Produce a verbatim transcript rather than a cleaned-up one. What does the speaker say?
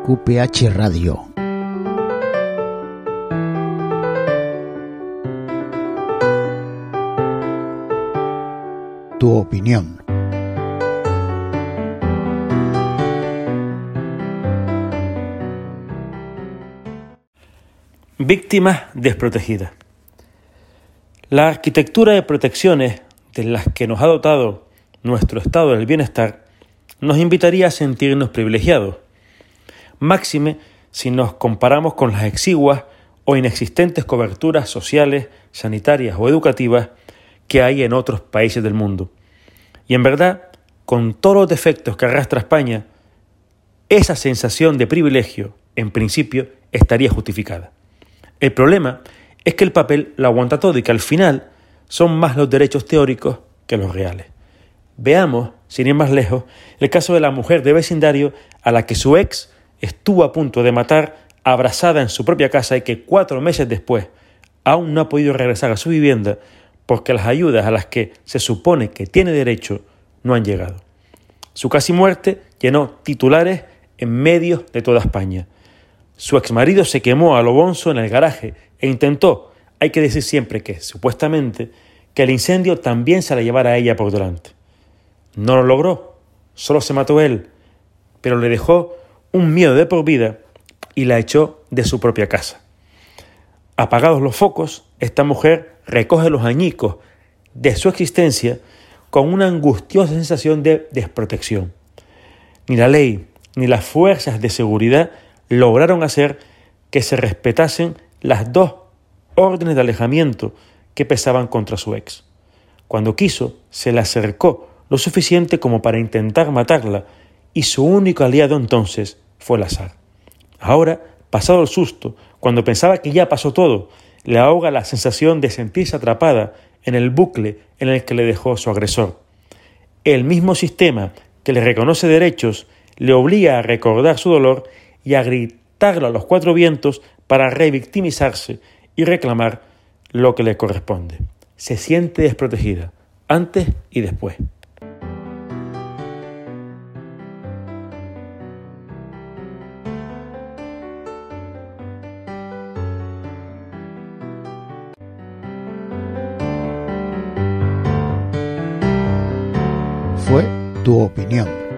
Q P H Radio. Tu opinión. Víctimas desprotegidas. La arquitectura de protecciones de las que nos ha dotado nuestro estado del bienestar nos invitaría a sentirnos privilegiados, máxime si nos comparamos con las exiguas o inexistentes coberturas sociales, sanitarias o educativas que hay en otros países del mundo. Y en verdad, con todos los defectos que arrastra España, esa sensación de privilegio, en principio, estaría justificada. El problema es que el papel lo aguanta todo y que al final son más los derechos teóricos que los reales. Veamos, sin ir más lejos, el caso de la mujer de vecindario a la que su ex estuvo a punto de matar abrazada en su propia casa y que cuatro meses después aún no ha podido regresar a su vivienda porque las ayudas a las que se supone que tiene derecho no han llegado. Su casi muerte llenó titulares en medios de toda España. Su exmarido se quemó a lo bonzo en el garaje e intentó, hay que decir siempre que, supuestamente, que el incendio también se la llevara a ella por delante. No lo logró, solo se mató él, pero le dejó un miedo de por vida y la echó de su propia casa. Apagados los focos, esta mujer recoge los añicos de su existencia con una angustiosa sensación de desprotección. Ni la ley ni las fuerzas de seguridad lograron hacer que se respetasen las dos órdenes de alejamiento que pesaban contra su ex. Cuando quiso, se le acercó lo suficiente como para intentar matarla y su único aliado entonces fue el azar. Ahora, pasado el susto, cuando pensaba que ya pasó todo, le ahoga la sensación de sentirse atrapada en el bucle en el que le dejó su agresor. El mismo sistema que le reconoce derechos le obliga a recordar su dolor y a gritarlo a los cuatro vientos para revictimizarse y reclamar lo que le corresponde. Se siente desprotegida, antes y después. Fue Tu Opinión.